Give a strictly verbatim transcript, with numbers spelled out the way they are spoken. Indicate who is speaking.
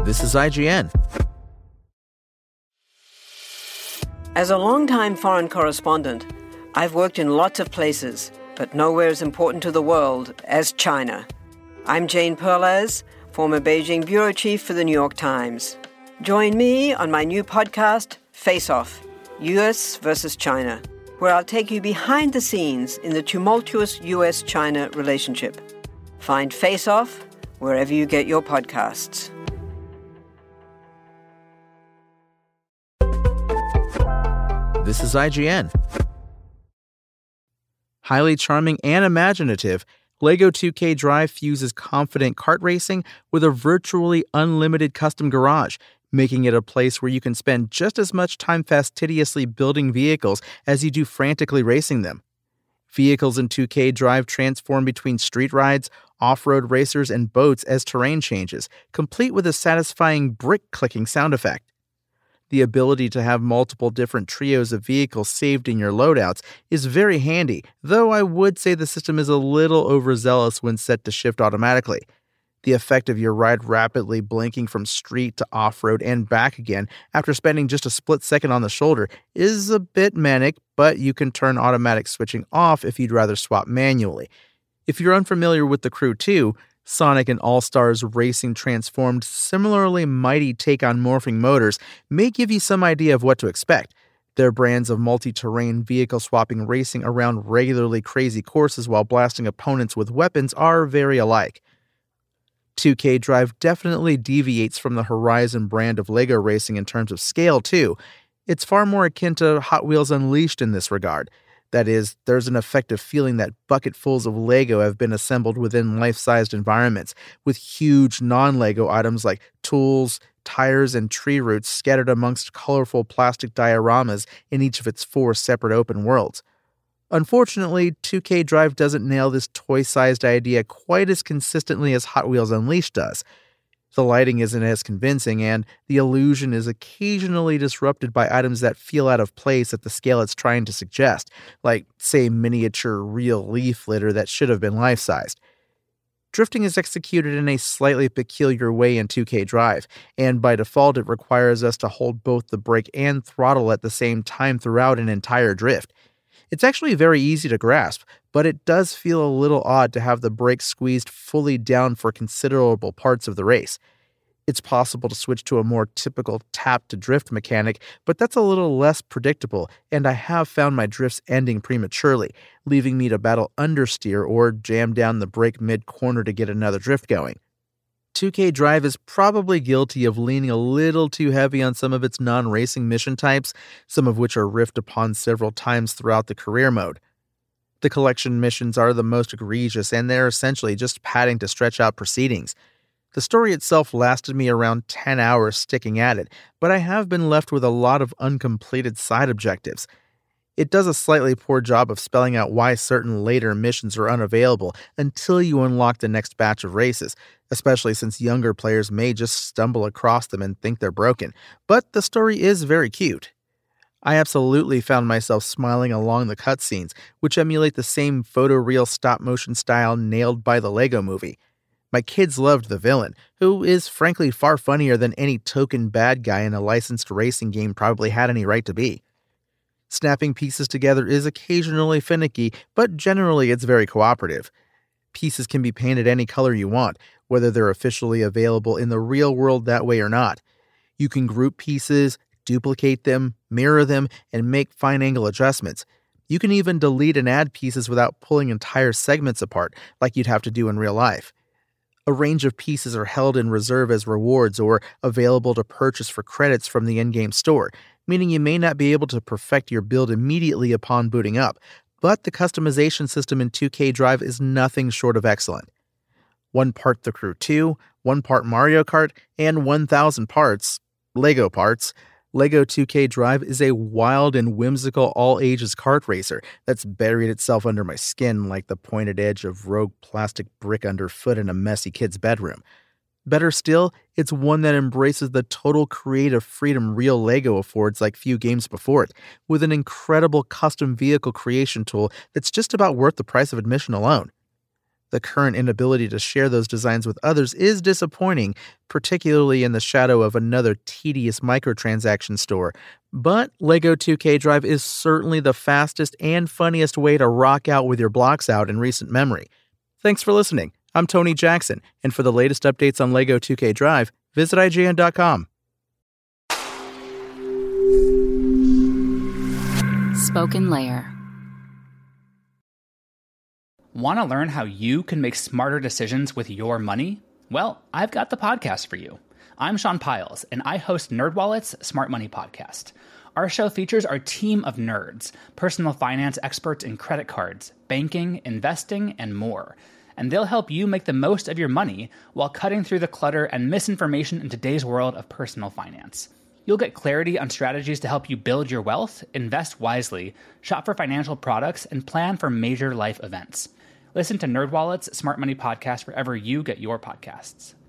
Speaker 1: This is I G N.
Speaker 2: As a longtime foreign correspondent, I've worked in lots of places, but nowhere as important to the world as China. I'm Jane Perlez, former Beijing bureau chief for the New York Times. Join me on my new podcast, Face Off, U S versus China, where I'll take you behind the scenes in the tumultuous U S China relationship. Find Face Off wherever you get your podcasts.
Speaker 1: This is I G N. Highly charming and imaginative, LEGO two K Drive fuses confident kart racing with a virtually unlimited custom garage, making it a place where you can spend just as much time fastidiously building vehicles as you do frantically racing them. Vehicles in two K Drive transform between street rides, off-road racers, and boats as terrain changes, complete with a satisfying brick-clicking sound effect. The ability to have multiple different trios of vehicles saved in your loadouts is very handy, though I would say the system is a little overzealous when set to shift automatically. The effect of your ride rapidly blinking from street to off-road and back again after spending just a split second on the shoulder is a bit manic, but you can turn automatic switching off if you'd rather swap manually. If you're unfamiliar with the Crew two, Sonic and All-Stars Racing Transformed similarly mighty take on morphing motors may give you some idea of what to expect. Their brands of multi-terrain vehicle-swapping racing around regularly crazy courses while blasting opponents with weapons are very alike. two K Drive definitely deviates from the Horizon brand of LEGO racing in terms of scale, too. It's far more akin to Hot Wheels Unleashed in this regard. That is, there's an effective feeling that bucketfuls of LEGO have been assembled within life-sized environments, with huge non-LEGO items like tools, tires, and tree roots scattered amongst colorful plastic dioramas in each of its four separate open worlds. Unfortunately, two K Drive doesn't nail this toy-sized idea quite as consistently as Hot Wheels Unleashed does. The lighting isn't as convincing, and the illusion is occasionally disrupted by items that feel out of place at the scale it's trying to suggest, like, say, miniature real leaf litter that should have been life-sized. Drifting is executed in a slightly peculiar way in two K Drive, and by default it requires us to hold both the brake and throttle at the same time throughout an entire drift. It's actually very easy to grasp, but it does feel a little odd to have the brakes squeezed fully down for considerable parts of the race. It's possible to switch to a more typical tap-to-drift mechanic, but that's a little less predictable, and I have found my drifts ending prematurely, leaving me to battle understeer or jam down the brake mid-corner to get another drift going. two K Drive is probably guilty of leaning a little too heavy on some of its non-racing mission types, some of which are riffed upon several times throughout the career mode. The collection missions are the most egregious, and they're essentially just padding to stretch out proceedings. The story itself lasted me around ten hours sticking at it, but I have been left with a lot of uncompleted side objectives. It does a slightly poor job of spelling out why certain later missions are unavailable until you unlock the next batch of races, especially since younger players may just stumble across them and think they're broken. But the story is very cute. I absolutely found myself smiling along the cutscenes, which emulate the same photoreal stop-motion style nailed by the LEGO movie. My kids loved the villain, who is frankly far funnier than any token bad guy in a licensed racing game probably had any right to be. Snapping pieces together is occasionally finicky, but generally it's very cooperative. Pieces can be painted any color you want, whether they're officially available in the real world that way or not. You can group pieces, duplicate them, mirror them, and make fine-angle adjustments. You can even delete and add pieces without pulling entire segments apart, like you'd have to do in real life. A range of pieces are held in reserve as rewards or available to purchase for credits from the in-game store, meaning you may not be able to perfect your build immediately upon booting up, but the customization system in two K Drive is nothing short of excellent. One part The Crew two, one part Mario Kart, and one thousand parts, LEGO parts, LEGO two K Drive is a wild and whimsical all-ages kart racer that's buried itself under my skin like the pointed edge of rogue plastic brick underfoot in a messy kid's bedroom. Better still, it's one that embraces the total creative freedom real LEGO affords like few games before it, with an incredible custom vehicle creation tool that's just about worth the price of admission alone. The current inability to share those designs with others is disappointing, particularly in the shadow of another tedious microtransaction store. But LEGO two K Drive is certainly the fastest and funniest way to rock out with your blocks out in recent memory. Thanks for listening. I'm Tony Jackson, and for the latest updates on LEGO two K Drive, visit I G N dot com.
Speaker 3: Spoken Layer.
Speaker 4: Want to learn how you can make smarter decisions with your money? Well, I've got the podcast for you. I'm Sean Piles, and I host NerdWallet's Smart Money Podcast. Our show features our team of nerds, personal finance experts in credit cards, banking, investing, and more. And they'll help you make the most of your money while cutting through the clutter and misinformation in today's world of personal finance. You'll get clarity on strategies to help you build your wealth, invest wisely, shop for financial products, and plan for major life events. Listen to NerdWallet's Smart Money Podcast wherever you get your podcasts.